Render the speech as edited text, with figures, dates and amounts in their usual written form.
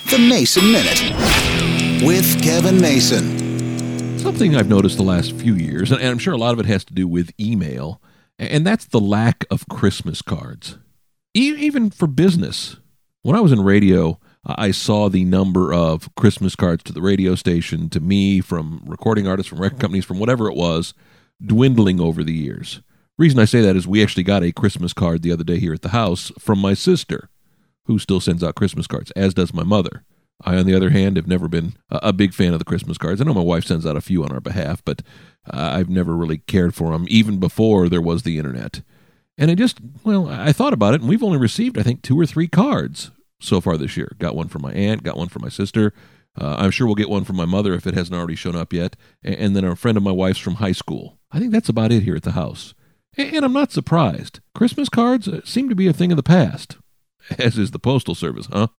The Mason Minute with Kevin Mason. Something I've noticed the last few years, and I'm sure a lot of it has to do with email, and that's the lack of Christmas cards. Even for business. When I was in radio, I saw the number of Christmas cards to the radio station, to me, from recording artists, from record companies, from whatever it was, dwindling over the years. Reason I say that is we actually got a Christmas card the other day here at the house from my sister, who still sends out Christmas cards, as does my mother. I, on the other hand, have never been a big fan of the Christmas cards. I know my wife sends out a few on our behalf, but I've never really cared for them, even before there was the internet. And I thought about it, and we've only received, I think, 2 or 3 cards so far this year. Got one from my aunt, got one from my sister. I'm sure we'll get one from my mother if it hasn't already shown up yet. And then a friend of my wife's from high school. I think that's about it here at the house. And I'm not surprised. Christmas cards seem to be a thing of the past. As is the Postal Service, huh?